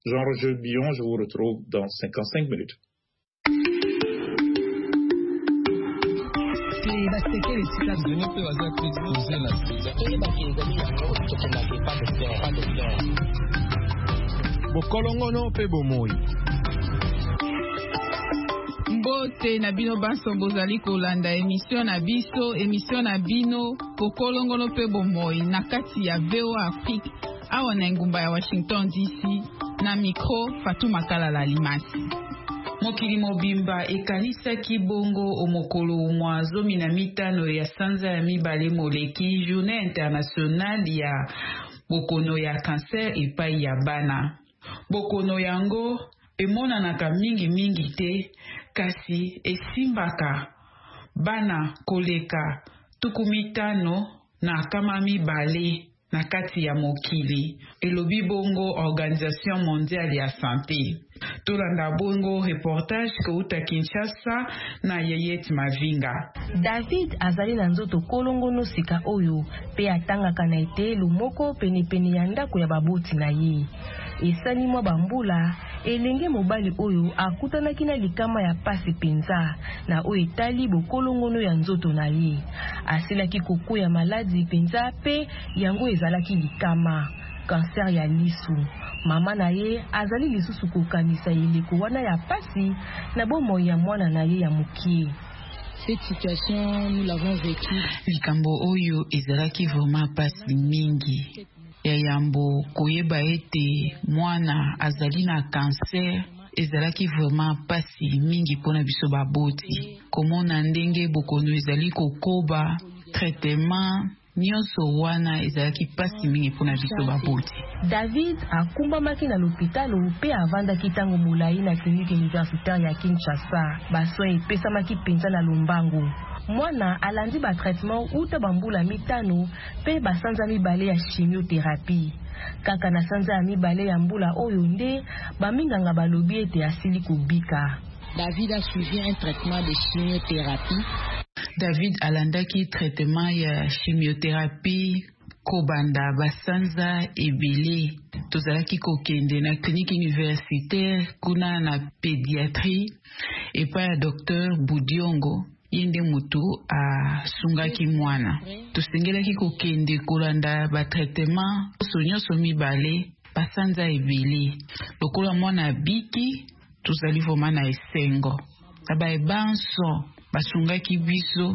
Jean-Roger Billon, je vous retrouve dans 55 minutes. Mbote na bino banso bozali kolanda émission na bino Pokolongono pe bomoi na kati ya VOA Afrique awa na ngumba ya Washington DC na micro Fatuma Kalala Limasi. Mokili mobimba ekanisaki bongo omokolo mwa 15 ya sanza ya mibale moleki Journée internationale ya bokono ya cancer epai ya bana. Bokono yango emonanaka mingi te kasi esimbaka bana koleka 15 na kama mibale na kati ya mokili. Elobi bongo Organisation Mondiale ya Santé. Tolanda bongo reportage kouta Kinshasa na Yeyet Mavinga. David azali na nzoto kolongono sika oyo pe atangaka na etelu moko penepene ya ndako ya baboti na ye. Esani mwa bambula elenge mobali oyo akutanaki na likama ya pasi penza na oyo etali bokolongono ya nzoto na ye. Asilaki koko ya maladi penza pe yango ezalaki likama cancer ya lisu. Mama na ye azali lisusu kokanisa eleko wana ya pasi na bomo ya mwana na ye ya mukie. Cette situation nous l'avons vécue. Likambo oyo ezalaki vraiment pasi mingi. Ya yambo koyeba ete mwana azali na cancer ezalaki vraiment pasi mingi pona biso baboti. Komona ndenge bokono ezali kokoba traitement nyonso wana ezalaki pasi mingi pona biso baboti. David akumbamaki na l'hôpital pe avandaki tango molai na clinique universitaire ya Kinshasa. Baso epesamaki penza na lombango. Mwana alandi ba traitement uta bambula mitano pe basanza mibale ya chimiothérapie. Kaka na sanza ya mibale ya mbula oyo nde baminganga balobi ete asili kubika. David a suivi un traitement de chimiothérapie. David alandaki traitement ya chimiothérapie kobanda basanza ebele. Tozalaki kokende na clinique universitaire kuna na pédiatrie epa ya docteur Budiongo. Yende mutu sungaki mwana. Tosengelaki kokende kolanda ba traitement nyonso mibale basanza ebele. Lokola mwana biki tozali vraiment na esengo. Aba ebanso basungaki biso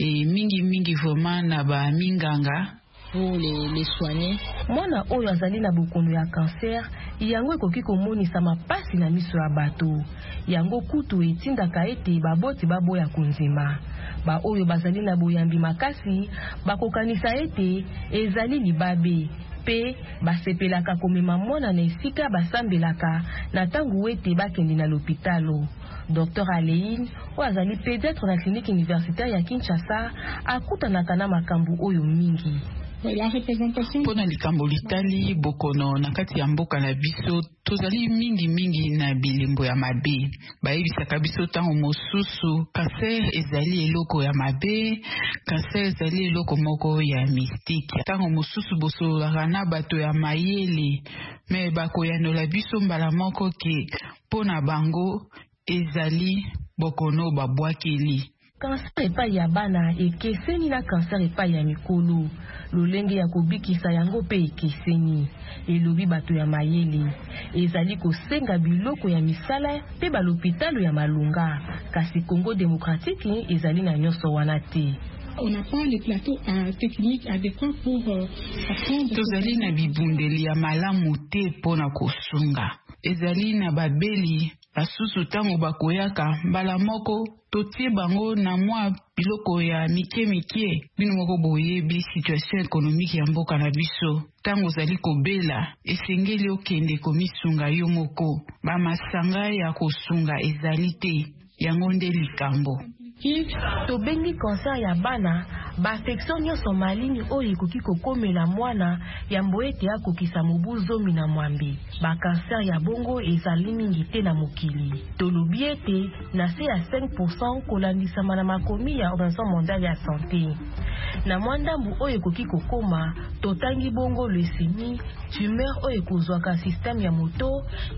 mingi vraiment na ba minganga pour les soigner. Mwana oyo azali na bokono ya cancer yango ekoki komonisa mapasi na miso ya bato. Yango kutu etindaka ete baboti baboya konzima. Ba oyo bazali na boyambi makasi bakokanisa ete ezali libabe pe basepelaka komema mwana na esika basambelaka na tangu ete bakende na l'hôpitalo. Dr Aleine oazali pédiatre na clinique universitaire ya Kinshasa akutanaka na makambo oyo mingi. La représentation pona likambo litali bokono na kati ya mboka na biso tozali mingi na bilembo ya mabe. Bayebisaka biso tango mosusu cancer ezali eloko ya mabe, cancer ezali eloko moko ya mystique. Tango mosusu bosololaka na bato ya mayele me bakoyanola biso mbala moko ke pona bango ezali bokono babwakeli. Cancer epai ya bana ekeseni na cancer epai ya mikolo. Lolenge ya kobikisa yango pe ekeseni. Elobi bato ya mayele. Ezali kosenga biloko ya misala pe balopitalo ya malunga. Kasi Congo démocratique ezali na nyonso wana te. On n'a pas les plateaux techniques adéquats pour apprendre. Tozali na bibundeli ya malamu te pona kosunga. Ezali na babeli basusu tango bakoyaka mbala moko totie bango na mwa biloko ya mike bino moko boyebi situation économique ya mboka na biso. Tango zali kobela esengeli okende komisunga yo moko. Bamasanga ya kosunga ezali te yango nde likambo. Tobengi cancer ya bana ba affection nyonso malini oyo ekoki kokomela mwana ya mboete akokisa mobu 12. Ba cancer ya bongo ezali mingi te na mokili. Tolobi ete na se ya 5% kolandisama na makomi ya Organisation Mondiale ya Santé. Na mwandambu oyo ekoki kokoma totangi bongo leucémie, tumeur oyo ekozwaka système ya moto